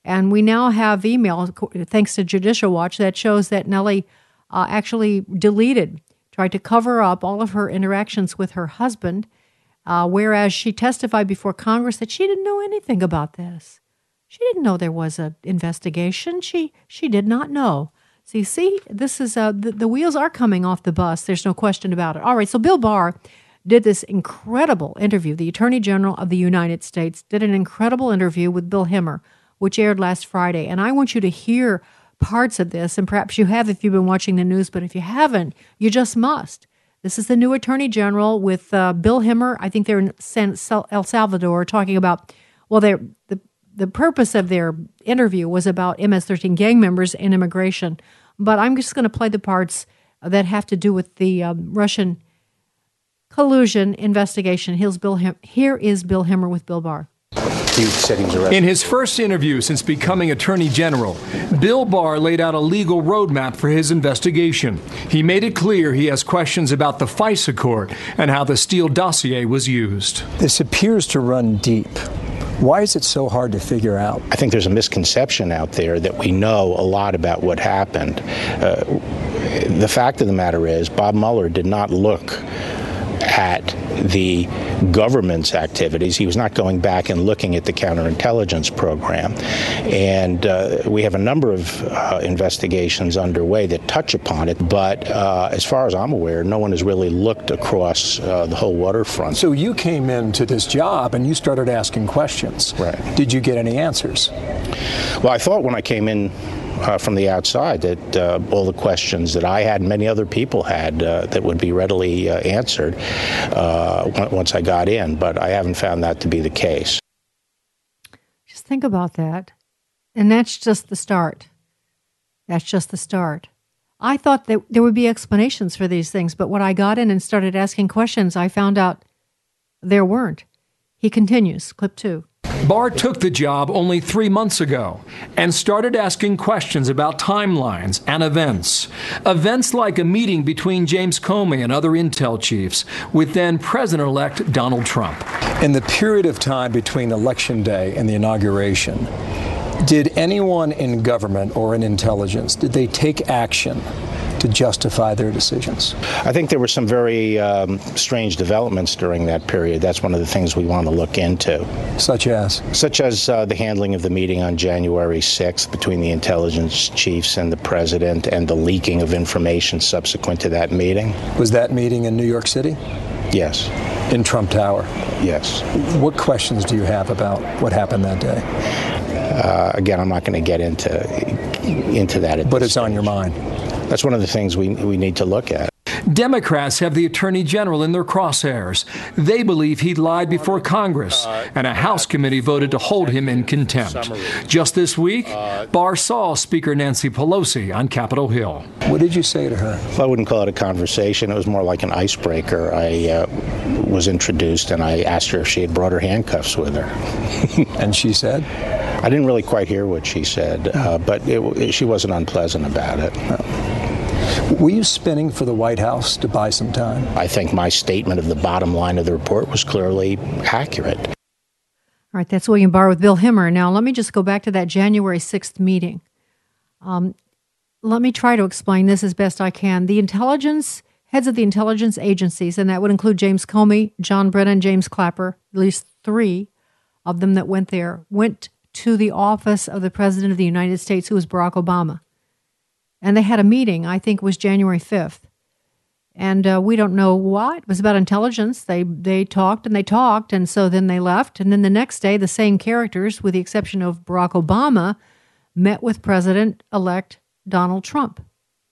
[SPEAKER 2] And we now have email, thanks to Judicial Watch, that shows that Nellie uh, actually deleted, tried to cover up all of her interactions with her husband, uh, whereas she testified before Congress that she didn't know anything about this. She didn't know there was an investigation. She she did not know. So you see, this is uh, the, the wheels are coming off the bus. There's no question about it. All right, so Bill Barr did this incredible interview. The Attorney General of the United States did an incredible interview with Bill Hemmer, which aired last Friday. And I want you to hear parts of this, and perhaps you have if you've been watching the news, but if you haven't, you just must. This is the new Attorney General with uh, Bill Hemmer. I think they're in San El Salvador talking about, well, they're, the The purpose of their interview was about M S thirteen gang members and immigration. But I'm just going to play the parts that have to do with the um, Russian collusion investigation. Here's Bill Hem- Here is Bill Hemmer with Bill Barr.
[SPEAKER 11] He said he was arrested. In his first interview since becoming Attorney General, Bill Barr laid out a legal roadmap for his investigation. He made it clear he has questions about the FISA court and how the Steele dossier was used.
[SPEAKER 12] This appears to run deep. Why is it so hard to figure out?
[SPEAKER 11] I think there's a misconception out there that we know a lot about what happened. Uh, the fact of the matter is, Bob Mueller did not look at the government's activities. He was not going back and looking at the counterintelligence program. And uh, we have a number of uh, investigations underway that touch upon it. But uh, as far as I'm aware, no one has really looked across uh, the whole waterfront.
[SPEAKER 12] So you came into this job and you started asking questions.
[SPEAKER 11] Right.
[SPEAKER 12] Did you get any answers?
[SPEAKER 11] Well, I thought when I came in Uh, from the outside that uh, all the questions that I had and many other people had uh, that would be readily uh, answered uh, once I got in, but I haven't found that to be the case.
[SPEAKER 2] Just think about that. And that's just the start. That's just the start. I thought that there would be explanations for these things, but when I got in and started asking questions, I found out there weren't. He continues, clip two.
[SPEAKER 12] Barr took the job only three months ago and started asking questions about timelines and events. Events like a meeting between James Comey and other intel chiefs with then President-elect Donald Trump. In the period of time between Election Day and the inauguration, did anyone in government or in intelligence, did they take action to justify their decisions?
[SPEAKER 11] I think there were some very um, strange developments during that period. That's one of the things we want to look into.
[SPEAKER 12] Such as?
[SPEAKER 11] Such as uh, the handling of the meeting on January sixth between the intelligence chiefs and the president and the leaking of information subsequent to that meeting.
[SPEAKER 12] Was that meeting in New York City?
[SPEAKER 11] Yes.
[SPEAKER 12] In Trump Tower?
[SPEAKER 11] Yes.
[SPEAKER 12] What questions do you have about what happened that day?
[SPEAKER 11] Uh, again, I'm not going to get into into that. At
[SPEAKER 12] but
[SPEAKER 11] this
[SPEAKER 12] it's on
[SPEAKER 11] stage.
[SPEAKER 12] your mind.
[SPEAKER 11] That's one of the things we we need to look at.
[SPEAKER 12] Democrats have the Attorney General in their crosshairs. They believe he lied before Congress, and a House committee voted to hold him in contempt. Just this week, Barr saw Speaker Nancy Pelosi on Capitol Hill. What did you say to her?
[SPEAKER 11] Well, I wouldn't call it a conversation. It was more like an icebreaker. I uh, was introduced, and I asked her if she had brought her handcuffs with her.
[SPEAKER 12] And she said?
[SPEAKER 11] I didn't really quite hear what she said, uh, but it, it, she wasn't unpleasant about it.
[SPEAKER 12] Were you spinning for the White House to buy some time?
[SPEAKER 11] I think my statement of the bottom line of the report was clearly accurate.
[SPEAKER 2] All right, that's William Barr with Bill Hemmer. Now, let me just go back to that January sixth meeting. Um, let me try to explain this as best I can. The intelligence, heads of the intelligence agencies, and that would include James Comey, John Brennan, James Clapper, at least three of them that went there, went to the office of the President of the United States, who was Barack Obama. And they had a meeting, I think it was January fifth. And uh, we don't know why. It was about intelligence. They they talked and they talked, and so then they left. And then the next day, the same characters, with the exception of Barack Obama, met with President-elect Donald Trump.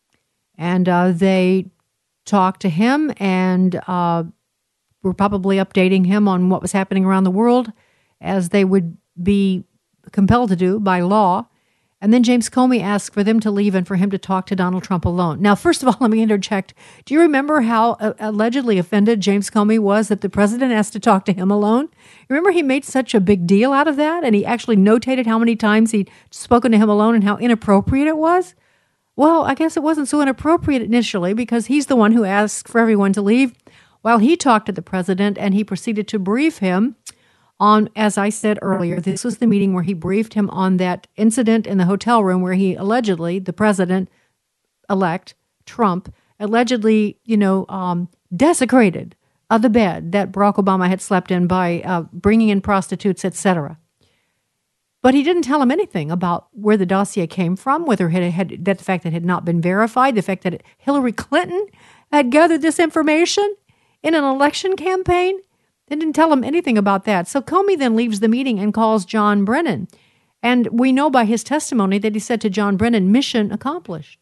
[SPEAKER 2] And uh, they talked to him and uh, were probably updating him on what was happening around the world, as they would be compelled to do by law. And then James Comey asked for them to leave and for him to talk to Donald Trump alone. Now, first of all, let me interject. Do you remember how uh, allegedly offended James Comey was that the president asked to talk to him alone? Remember he made such a big deal out of that? And he actually notated how many times he'd spoken to him alone and how inappropriate it was? Well, I guess it wasn't so inappropriate initially, because he's the one who asked for everyone to leave while he talked to the president, and he proceeded to brief him on, as I said earlier, this was the meeting where he briefed him on that incident in the hotel room where he allegedly, the president-elect, Trump, allegedly, you know, um, desecrated uh, the bed that Barack Obama had slept in by uh, bringing in prostitutes, et cetera. But he didn't tell him anything about where the dossier came from, whether it had, that the fact that it had not been verified, the fact that Hillary Clinton had gathered this information in an election campaign. They didn't tell him anything about that. So Comey then leaves the meeting and calls John Brennan. And we know by his testimony that he said to John Brennan, mission accomplished.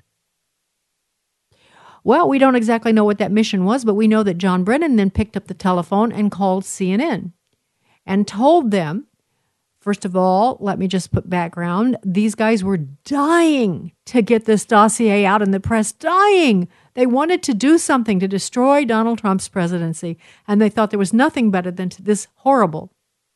[SPEAKER 2] Well, we don't exactly know what that mission was, but we know that John Brennan then picked up the telephone and called C N N and told them, first of all, let me just put background. These guys were dying to get this dossier out in the press, dying. They wanted to do something to destroy Donald Trump's presidency, and they thought there was nothing better than to this horrible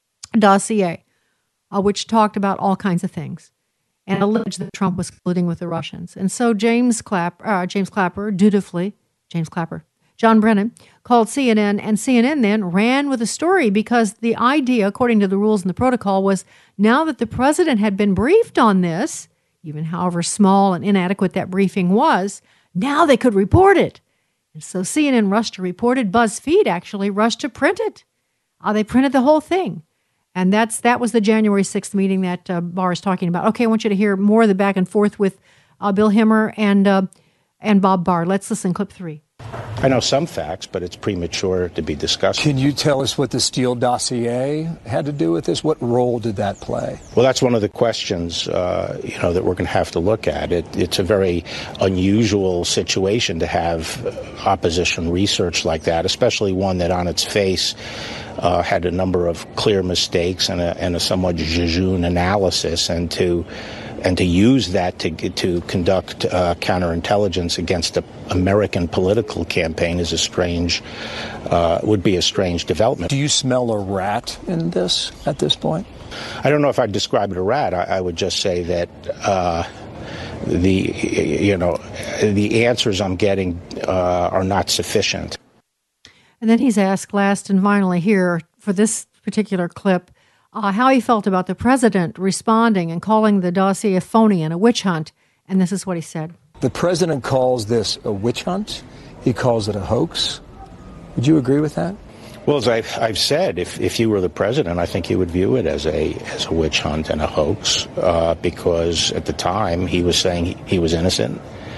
[SPEAKER 2] dossier, uh, which talked about all kinds of things and alleged that Trump was colluding with the Russians. And so James Clapper, uh, James Clapper, dutifully, James Clapper, John Brennan, called C N N, and C N N then ran with the story because the idea, according to the rules and the protocol, was now that the president had been briefed on this, even however small and inadequate that briefing was, now they could report it. And so C N N rushed to report it. BuzzFeed actually rushed to print it. Uh, they printed the whole thing. And that's that was the January sixth meeting that uh, Barr is talking about. Okay, I want you to hear more of the back and forth with uh, Bill Hemmer and, uh, and Bob Barr. Let's listen, clip three.
[SPEAKER 11] I know some facts, but it's premature to be discussed.
[SPEAKER 13] Can you tell us what the Steele dossier had to do with this? What role did that play?
[SPEAKER 11] Well, that's one of the questions, uh, you know, that we're going to have to look at. It, it's a very unusual situation to have opposition research like that, especially one that on its face uh, had a number of clear mistakes and a, and a somewhat jejune analysis, and to and to use that to to conduct uh, counterintelligence against an American political campaign is a strange, uh, would be a strange development.
[SPEAKER 13] Do you smell a rat in this at this point?
[SPEAKER 11] I don't know if I'd describe it a rat. I, I would just say that uh, the you know the answers I'm getting uh, are not sufficient.
[SPEAKER 2] And then he's asked last and finally here for this particular clip, Uh, how he felt about the president responding and calling the dossier a phony and a witch hunt. And this is what he said.
[SPEAKER 13] The president calls this a witch hunt. He calls it a hoax. Would you agree with that?
[SPEAKER 11] Well, as I've, I've said, if, if you were the president, I think you would view it as a as a witch hunt and a hoax uh, because at the time he was saying he, he was innocent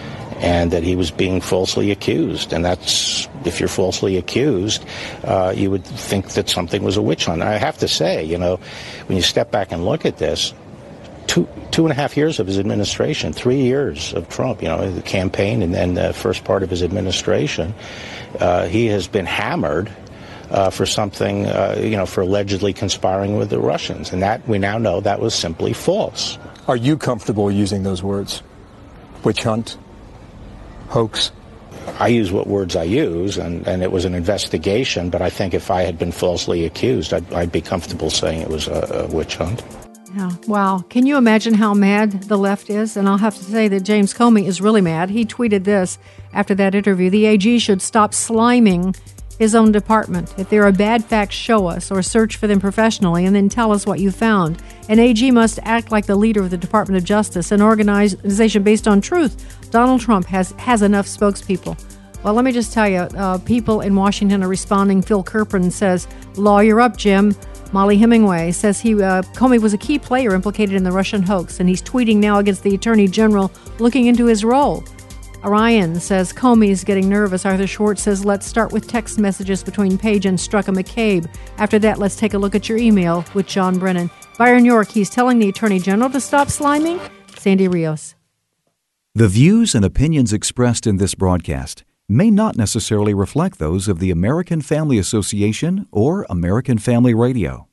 [SPEAKER 11] and that he was being falsely accused. And that's, if you're falsely accused, uh, you would think that something was a witch hunt. I have to say, you know, when you step back and look at this, two two and a half years of his administration, three years of Trump, you know, the campaign and then the first part of his administration, uh, he has been hammered uh, for something, uh, you know, for allegedly conspiring with the Russians. And that, we now know that was simply false.
[SPEAKER 13] Are you comfortable using those words? Witch hunt? Hoax?
[SPEAKER 11] I use what words I use, and, and it was an investigation, but I think if I had been falsely accused, I'd, I'd be comfortable saying it was a, a witch hunt.
[SPEAKER 2] Yeah. Wow. Can you imagine how mad the left is? And I'll have to say that James Comey is really mad. He tweeted this after that interview. The A G should stop sliming his own department. If there are bad facts, show us or search for them professionally and then tell us what you found. An A G must act like the leader of the Department of Justice, an organization based on truth. Donald Trump has, has enough spokespeople. Well, let me just tell you, uh, people in Washington are responding. Phil Kerpen says, lawyer up, Jim. Molly Hemingway says he uh, Comey was a key player implicated in the Russian hoax, and he's tweeting now against the Attorney General looking into his role. Orion says Comey is getting nervous. Arthur Schwartz says, let's start with text messages between Page and Straka McCabe. After that, let's take a look at your email with John Brennan. Byron York, he's telling the Attorney General to stop sliming. Sandy Rios.
[SPEAKER 5] The views and opinions expressed in this broadcast may not necessarily reflect those of the American Family Association or American Family Radio.